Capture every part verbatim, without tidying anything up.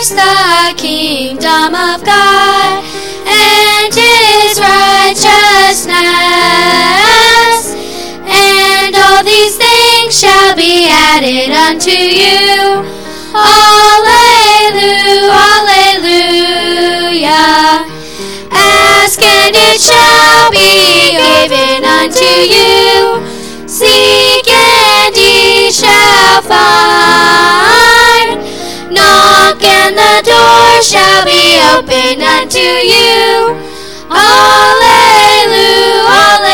first the kingdom of God and His righteousness, and all these things shall be added unto you. Alleluia, alleluia. Ask and it shall be given unto you. Seek and ye shall find. Knock and the door shall be opened unto you. Alleluia,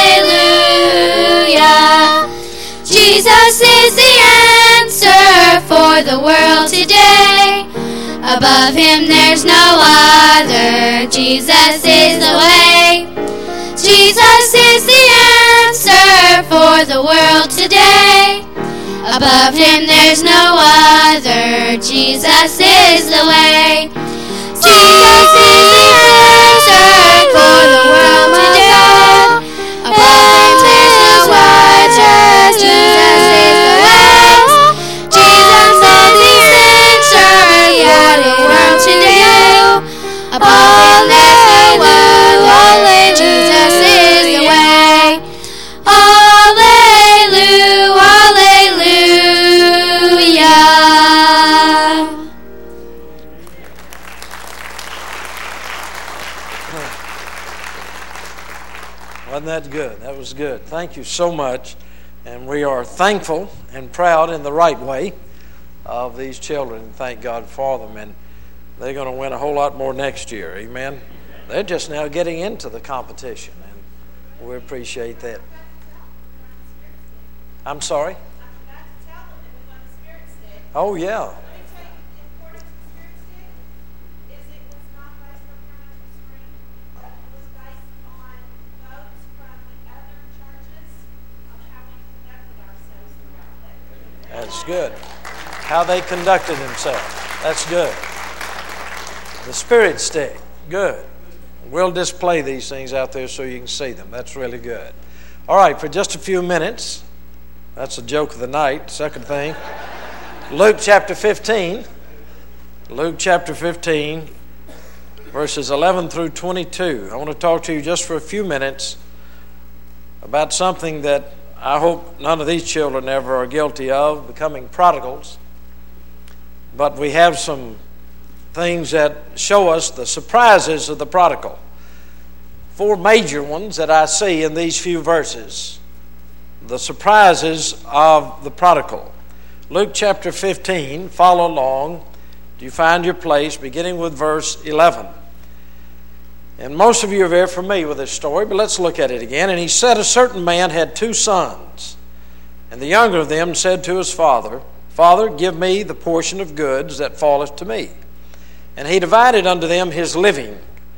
alleluia. Jesus is the answer for the world today. Above Him there's no other. Jesus is the way. Jesus is the answer for the world today. Above Him there's no other. Jesus is the way. Jesus is the answer for the world today. Above Him there's no other. Jesus is the way. Jesus is the answer for the world today. Above Him there's no other. Jesus is the way. Alleluia, alleluia. Wasn't that good? That was good. Thank you so much. And we are thankful and proud in the right way of these children. Thank God for them. And they're going to win a whole lot more next year. Amen. They're just now getting into the competition, and we appreciate that. I'm sorry? Oh, yeah. That's good. How they conducted themselves. That's good. The Spirit stick. Good. We'll display these things out there so you can see them. That's really good. All right, for just a few minutes, that's a joke of the night. Second thing, Luke chapter fifteen. Luke chapter fifteen, verses eleven through twenty-two. I want to talk to you just for a few minutes about something that I hope none of these children ever are guilty of, becoming prodigals. But we have some things that show us the surprises of the prodigal. Four major ones that I see in these few verses. The surprises of the prodigal. Luke chapter fifteen, follow along. Do you find your place, beginning with verse eleven. And most of you are very familiar with this story, but let's look at it again. And he said, a certain man had two sons, and the younger of them said to his father, Father, give me the portion of goods that falleth to me. And he divided unto them his living.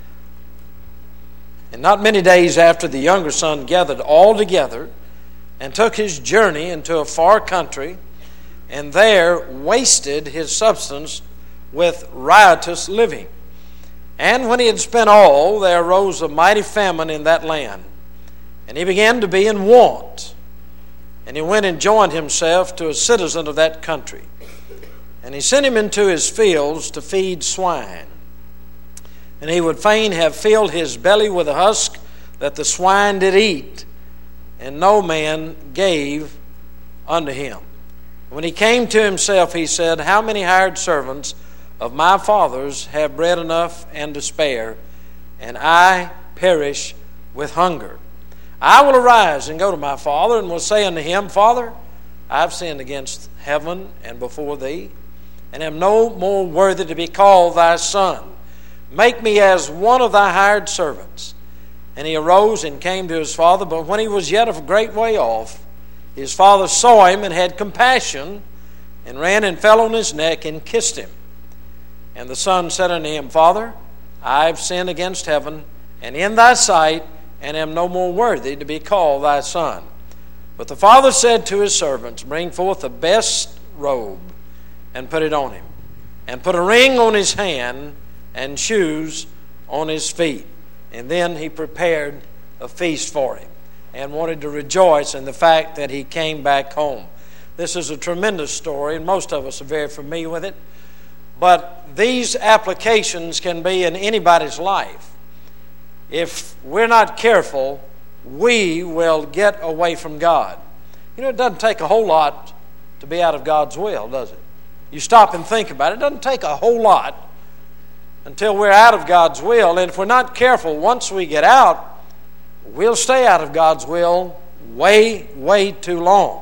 And not many days after, the younger son gathered all together and took his journey into a far country, and there wasted his substance with riotous living. And when he had spent all, there arose a mighty famine in that land, and he began to be in want. And he went and joined himself to a citizen of that country, and he sent him into his fields to feed swine. And he would fain have filled his belly with the husk that the swine did eat, and no man gave unto him. When he came to himself, he said, How many hired servants of my father's have bread enough and to spare, and I perish with hunger? I will arise and go to my father, and will say unto him, Father, I have sinned against heaven and before thee, and am no more worthy to be called thy son. Make me as one of thy hired servants. And he arose and came to his father, but when he was yet a great way off, his father saw him and had compassion, and ran and fell on his neck and kissed him. And the son said unto him, Father, I have sinned against heaven and in thy sight, and am no more worthy to be called thy son. But the father said to his servants, Bring forth the best robe, and put it on him, and put a ring on his hand, and shoes on his feet. And then he prepared a feast for him, and wanted to rejoice in the fact that he came back home. This is a tremendous story, and most of us are very familiar with it. But these applications can be in anybody's life. If we're not careful, we will get away from God. You know, it doesn't take a whole lot to be out of God's will, does it? You stop and think about it. It doesn't take a whole lot until we're out of God's will. And if we're not careful, once we get out, we'll stay out of God's will way, way too long.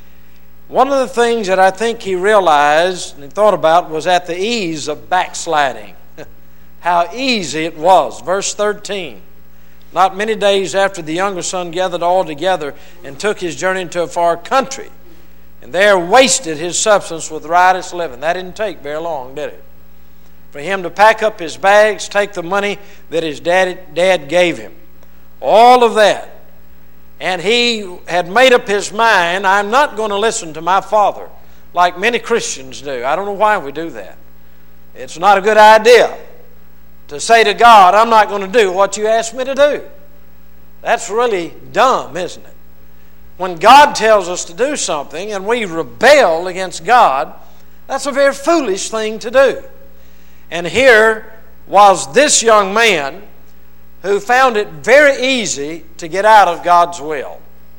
One of the things that I think he realized and he thought about was at the ease of backsliding. How easy it was. Verse thirteen. Not many days after, the younger son gathered all together and took his journey into a far country, and there wasted his substance with riotous living. That didn't take very long, did it? For him to pack up his bags, take the money that his dad, dad gave him. All of that. And he had made up his mind, I'm not going to listen to my father like many Christians do. I don't know why we do that. It's not a good idea to say to God, I'm not going to do what you asked me to do. That's really dumb, isn't it? When God tells us to do something and we rebel against God, that's a very foolish thing to do. And here was this young man who found it very easy to get out of God's will.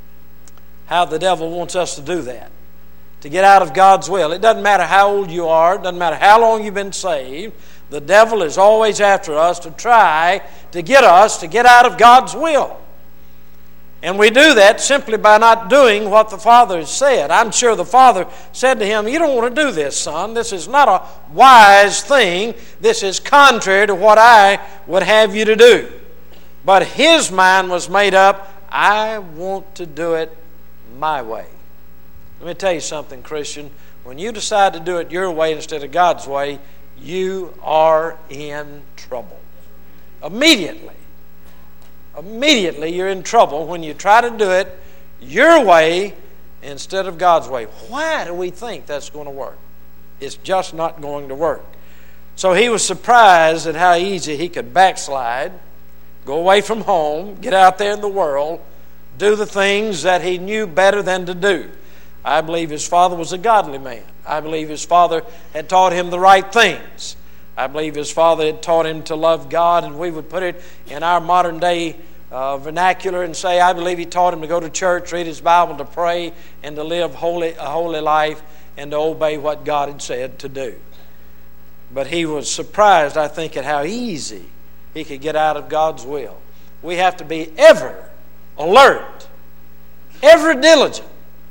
How the devil wants us to do that. To get out of God's will. It doesn't matter how old you are. It doesn't matter how long you've been saved. The devil is always after us to try to get us to get out of God's will. And we do that simply by not doing what the Father has said. I'm sure the Father said to him, you don't want to do this, son. This is not a wise thing. This is contrary to what I would have you to do. But his mind was made up, I want to do it my way. Let me tell you something, Christian. When you decide to do it your way instead of God's way, you are in trouble. Immediately. Immediately you're in trouble when you try to do it your way instead of God's way. Why do we think that's going to work? It's just not going to work. So he was surprised at how easy he could backslide, go away from home, get out there in the world, do the things that he knew better than to do. I believe his father was a godly man. I believe his father had taught him the right things. I believe his father had taught him to love God, and we would put it in our modern day uh, vernacular and say, I believe he taught him to go to church, read his Bible, to pray, and to live holy, a holy life, and to obey what God had said to do. But he was surprised, I think, at how easy he could get out of God's will. We have to be ever alert, ever diligent,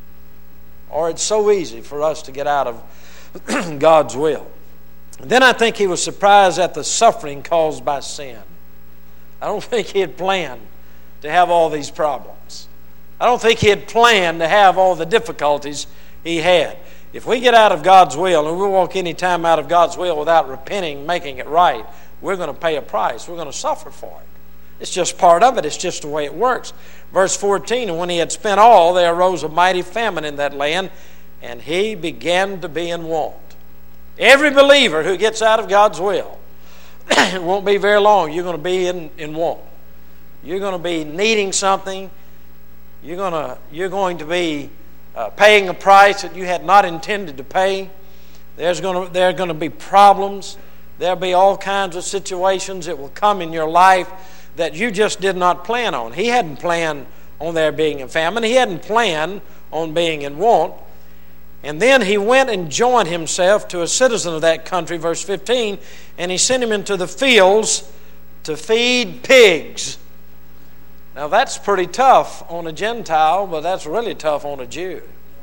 or it's so easy for us to get out of God's will. And then I think he was surprised at the suffering caused by sin. I don't think he had planned to have all these problems. I don't think he had planned to have all the difficulties he had. If we get out of God's will, and we walk any time out of God's will without repenting, making it right, we're going to pay a price. We're going to suffer for it. It's just part of it. It's just the way it works. Verse fourteen, and when he had spent all, there arose a mighty famine in that land, and he began to be in want. Every believer who gets out of God's will, it won't be very long, you're going to be in, in want. You're going to be needing something. You're going to, you're going to be uh, paying a price that you had not intended to pay. There's going to, there are going to be problems. There'll be all kinds of situations that will come in your life that you just did not plan on. He hadn't planned on there being a famine. He hadn't planned on being in want. And then he went and joined himself to a citizen of that country, verse fifteen, and he sent him into the fields to feed pigs. Now that's pretty tough on a Gentile, but that's really tough on a Jew.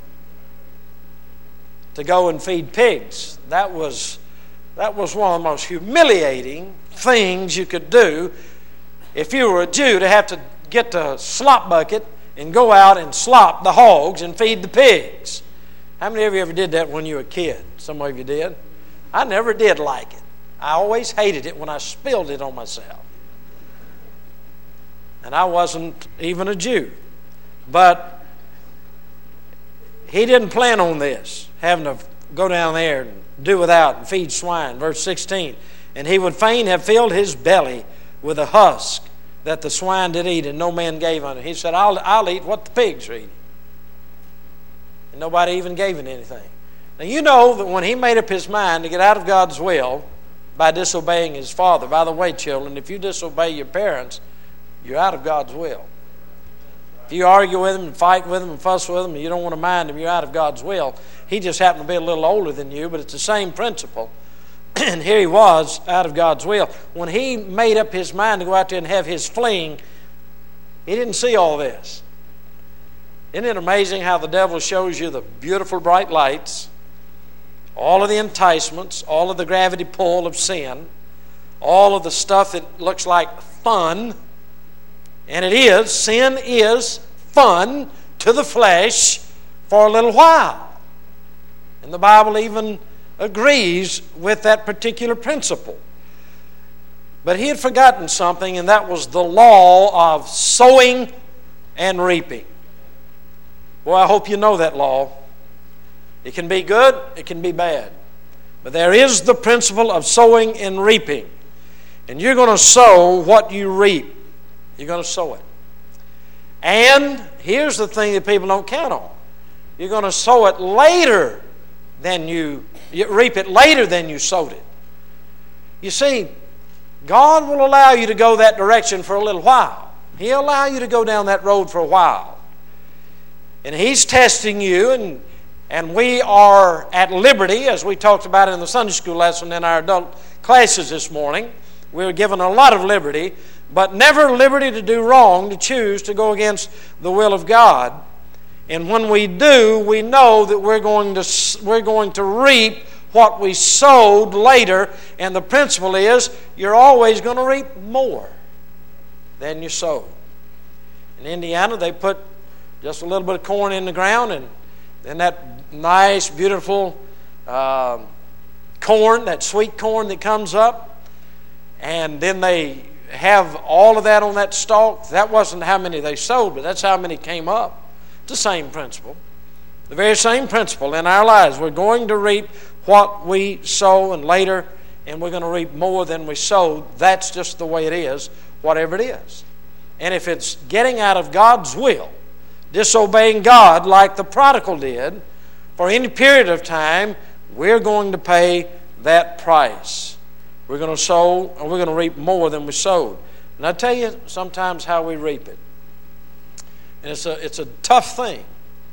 To go and feed pigs. That was, that was one of the most humiliating things you could do if you were a Jew, to have to get the slop bucket and go out and slop the hogs and feed the pigs. How many of you ever did that when you were a kid? Some of you did. I never did like it. I always hated it when I spilled it on myself. And I wasn't even a Jew. But he didn't plan on this, having to go down there and do without and feed swine. Verse sixteen, and he would fain have filled his belly with a husk that the swine did eat, and no man gave unto him. He said, I'll, I'll eat what the pigs are eating. And nobody even gave him anything. Now you know that when he made up his mind to get out of God's will, by disobeying his father. By the way, children, if you disobey your parents, you're out of God's will. If you argue with them and fight with them and fuss with them and you don't want to mind them, you're out of God's will. He just happened to be a little older than you, but it's the same principle. And here he was out of God's will. When he made up his mind to go out there and have his fling, he didn't see all this. Isn't it amazing how the devil shows you the beautiful bright lights, all of the enticements, all of the gravity pull of sin, all of the stuff that looks like fun? And it is, sin is fun to the flesh for a little while. And the Bible even agrees with that particular principle. But he had forgotten something, and that was the law of sowing and reaping. Boy, I hope you know that law. It can be good, it can be bad. But there is the principle of sowing and reaping. And you're going to sow what you reap. You're going to sow it. And here's the thing that people don't count on. You're going to sow it later than you, you reap it later than you sowed it. You see, God will allow you to go that direction for a little while. He'll allow you to go down that road for a while. And He's testing you, and, and we are at liberty, as we talked about in the Sunday school lesson in our adult classes this morning. We were given a lot of liberty, but never liberty to do wrong, to choose to go against the will of God. And when we do, we know that we're going to we're going to reap what we sowed later. And the principle is, you're always going to reap more than you sowed. In Indiana, they put just a little bit of corn in the ground, and then that nice, beautiful uh, corn, that sweet corn that comes up, and then they have all of that on that stalk. That wasn't how many they sowed, but that's how many came up. It's the same principle. The very same principle in our lives. We're going to reap what we sow, and later, and we're going to reap more than we sowed. That's just the way it is, whatever it is. And if it's getting out of God's will, disobeying God like the prodigal did, for any period of time, we're going to pay that price. We're going to sow, and we're going to reap more than we sowed. And I tell you sometimes how we reap it. And it's a, it's a tough thing.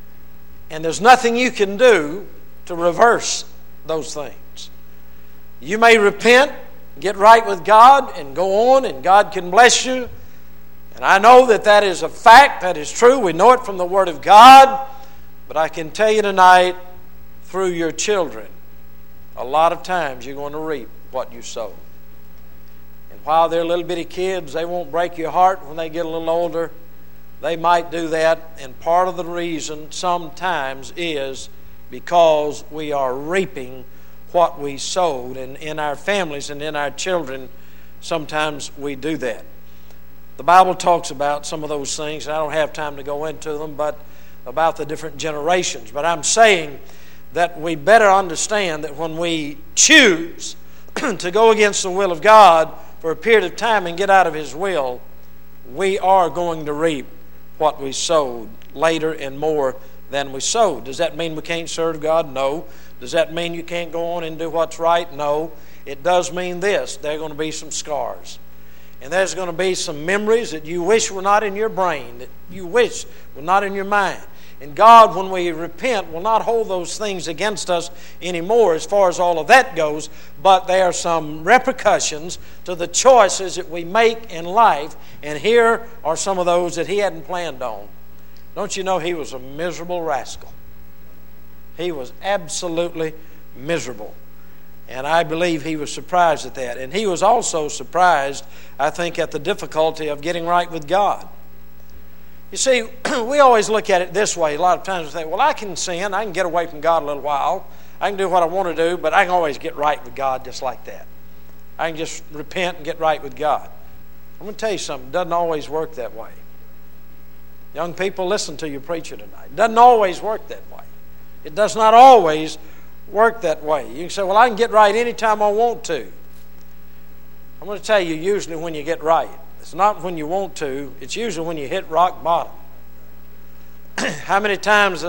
And there's nothing you can do to reverse those things. You may repent, get right with God, and go on, and God can bless you. And I know that that is a fact, that is true. We know it from the Word of God. But I can tell you tonight, through your children, a lot of times you're going to reap what you sow. And while they're little bitty kids, they won't break your heart. When they get a little older, they might do that. And part of the reason sometimes is because we are reaping what we sowed. And in our families and in our children, sometimes we do that. The Bible talks about some of those things. I don't have time to go into them, but about the different generations. But I'm saying that we better understand that when we choose to go against the will of God for a period of time and get out of His will, we are going to reap what we sowed later and more than we sowed. Does that mean we can't serve God? No. Does that mean you can't go on and do what's right? No. It does mean this: there are going to be some scars. And there's going to be some memories that you wish were not in your brain, that you wish were not in your mind. And God, when we repent, will not hold those things against us anymore as far as all of that goes, but there are some repercussions to the choices that we make in life, and here are some of those that He hadn't planned on. Don't you know He was a miserable rascal? He was absolutely miserable. And I believe He was surprised at that. And He was also surprised, I think, at the difficulty of getting right with God. You see, we always look at it this way. A lot of times we think, well, I can sin. I can get away from God a little while. I can do what I want to do, but I can always get right with God just like that. I can just repent and get right with God. I'm going to tell you something. It doesn't always work that way. Young people, listen to your preacher tonight. It doesn't always work that way. It does not always work that way. You can say, well, I can get right anytime I want to. I'm going to tell you, usually when you get right, it's not when you want to, it's usually when you hit rock bottom. How many times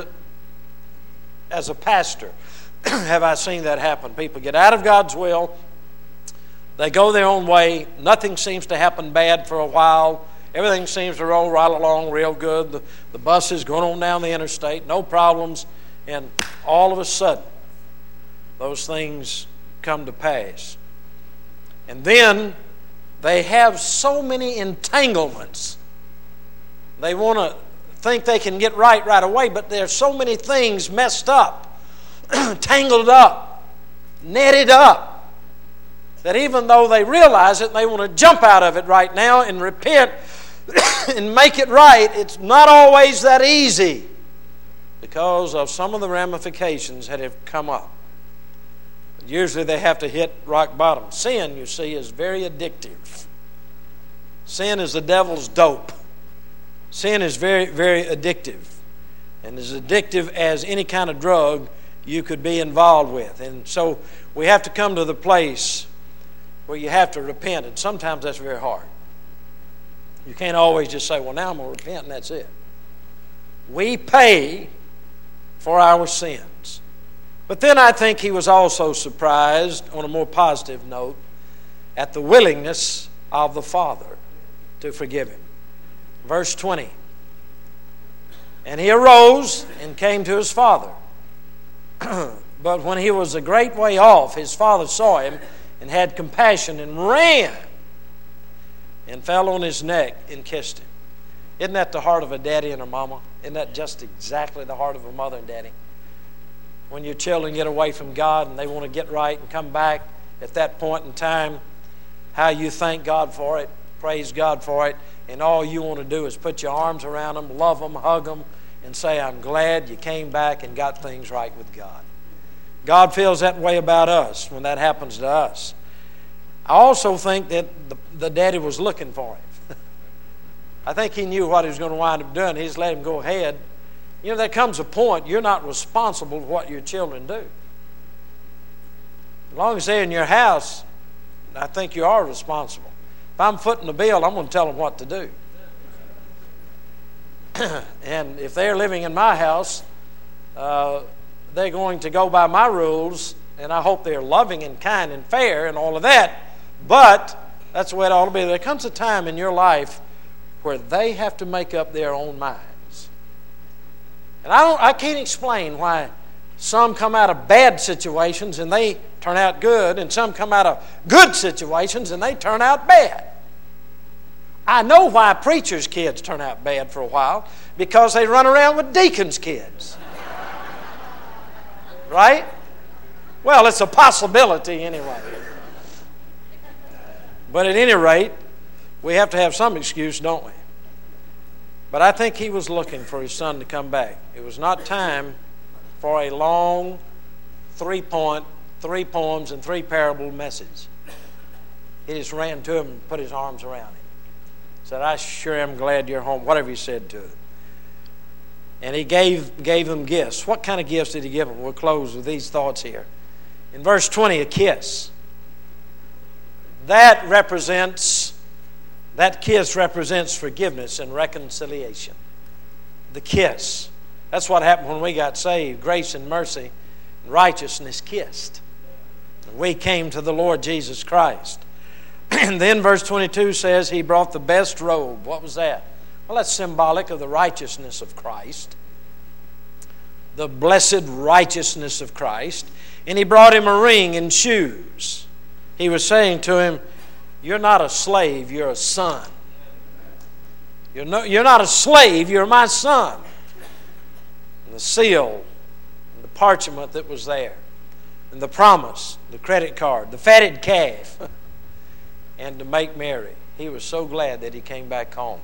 as a pastor have I seen that happen? People get out of God's will, They go their own way. Nothing seems to happen bad for a while. Everything seems to roll right along real good. The, the bus is going on down the interstate, no problems. And all of a sudden, those things come to pass. And then they have so many entanglements. They want to think they can get right right away, but there's so many things messed up, tangled up, netted up, that even though they realize it, they want to jump out of it right now and repent and make it right. It's not always that easy because of some of the ramifications that have come up. Usually they have to hit rock bottom. Sin, you see, is very addictive. Sin is the devil's dope. Sin is very, very addictive, and as addictive as any kind of drug you could be involved with. And so we have to come to the place where you have to repent, and sometimes that's very hard. You can't always just say, well, now I'm going to repent, and that's it. We pay for our sins. But then I think he was also surprised, on a more positive note, at the willingness of the Father to forgive him. Verse twenty. And he arose and came to his father. But when he was a great way off, his father saw him and had compassion and ran and fell on his neck and kissed him. Isn't that the heart of a daddy and a mama? Isn't that just exactly the heart of a mother and daddy? When your children get away from God and they want to get right and come back at that point in time, how you thank God for it, praise God for it, and all you want to do is put your arms around them, love them, hug them, and say, I'm glad you came back and got things right with God. God feels that way about us when that happens to us. I also think that the, the daddy was looking for him. I think he knew what he was going to wind up doing. He just let him go ahead. You know, there comes a point you're not responsible for what your children do. As long as they're in your house, I think you are responsible. If I'm footing the bill, I'm going to tell them what to do. And if they're living in my house, uh, they're going to go by my rules, and I hope they're loving and kind and fair and all of that. But that's the way it ought to be. There comes a time in your life where they have to make up their own minds. And I don't, I can't explain why some come out of bad situations and they turn out good, and some come out of good situations and they turn out bad. I know why preachers' kids turn out bad for a while, because they run around with deacons' kids. Right? Well, it's a possibility anyway. But at any rate, we have to have some excuse, don't we? But I think he was looking for his son to come back. It was not time for a long three-point, three poems and three parable message. He just ran to him and put his arms around him. Said, I sure am glad you're home, whatever he said to him. And he gave, gave them gifts. What kind of gifts did he give them? We'll close with these thoughts here. In verse twenty, a kiss. That represents, that kiss represents forgiveness and reconciliation. The kiss. That's what happened when we got saved. Grace and mercy and righteousness kissed. And we came to the Lord Jesus Christ. And then verse twenty-two says he brought the best robe. What was that? Well, that's symbolic of the righteousness of Christ. The blessed righteousness of Christ. And he brought him a ring and shoes. He was saying to him, you're not a slave, you're a son. You're, no, you're not a slave, you're my son. And the seal, and the parchment that was there, and the promise, the credit card, the fatted calf, and to make merry. He was so glad that he came back home.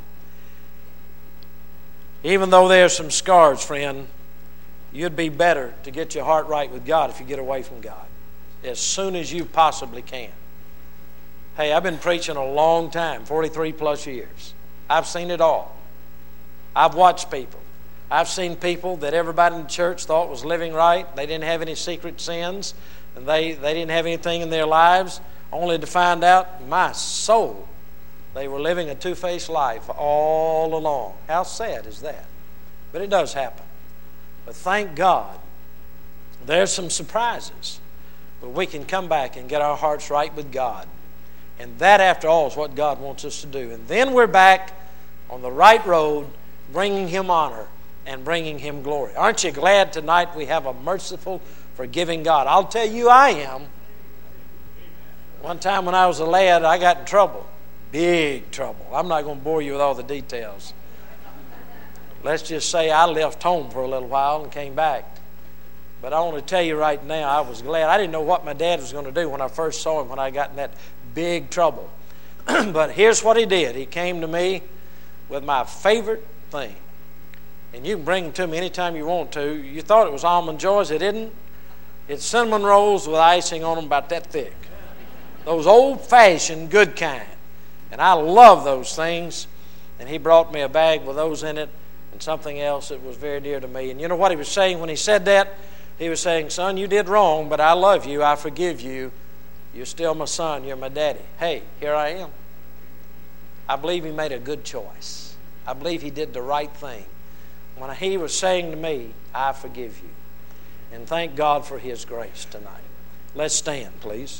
Even though there are some scars, friend, you'd be better to get your heart right with God if you get away from God as soon as you possibly can. Hey, I've been preaching a long time, forty-three plus years. I've seen it all. I've watched people. I've seen people that everybody in the church thought was living right. They didn't have any secret sins, and they, they didn't have anything in their lives, only to find out, my soul, they were living a two-faced life all along. How sad is that? But it does happen. But thank God, there's some surprises. But we can come back and get our hearts right with God. And that, after all, is what God wants us to do. And then we're back on the right road, bringing Him honor and bringing Him glory. Aren't you glad tonight we have a merciful, forgiving God? I'll tell you I am. One time when I was a lad, I got in trouble. Big trouble. I'm not going to bore you with all the details. Let's just say I left home for a little while and came back. But I want to tell you right now, I was glad. I didn't know what my dad was going to do when I first saw him when I got in that big trouble. But here's what he did. He came to me with my favorite thing. And you can bring them to me anytime you want to. You thought it was Almond Joys. It isn't. It's cinnamon rolls with icing on them about that thick. Those old-fashioned good kind. And I love those things. And he brought me a bag with those in it and something else that was very dear to me. And you know what he was saying when he said that? He was saying, son, you did wrong, but I love you. I forgive you. You're still my son. You're my daddy. Hey, here I am. I believe he made a good choice. I believe he did the right thing. When he was saying to me, I forgive you. And thank God for His grace tonight. Let's stand, please.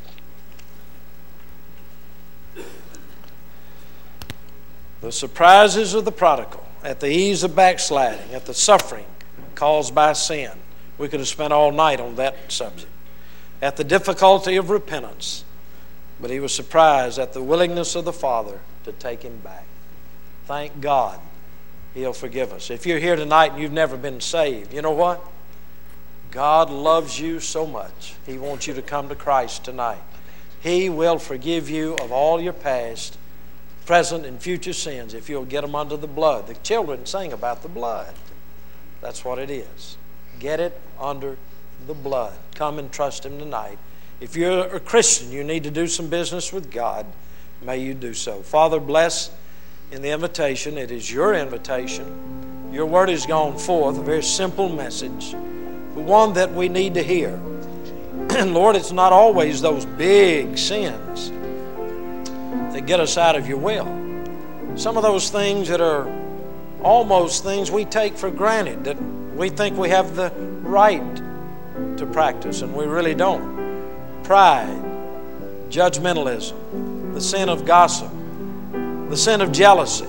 The surprises of the prodigal, at the ease of backsliding, at the suffering caused by sin. We could have spent all night on that subject. At the difficulty of repentance, but he was surprised at the willingness of the Father to take him back. Thank God He'll forgive us. If you're here tonight and you've never been saved, you know what? God loves you so much. He wants you to come to Christ tonight. He will forgive you of all your past, present, and future sins if you'll get them under the blood. The children sing about the blood. That's what it is. Get it under the blood. Come and trust Him tonight. If you're a Christian, you need to do some business with God. May you do so. Father, bless in the invitation. It is your invitation. Your word has gone forth, a very simple message, but one that we need to hear. And Lord, it's not always those big sins that get us out of your will. Some of those things that are almost things we take for granted, that we think we have the right to practice, and we really don't. Pride, judgmentalism, the sin of gossip, the sin of jealousy,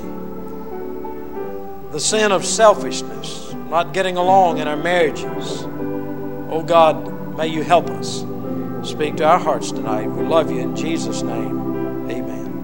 the sin of selfishness, not getting along in our marriages. Oh God, may you help us. Speak to our hearts tonight. We love you in Jesus' name. Amen.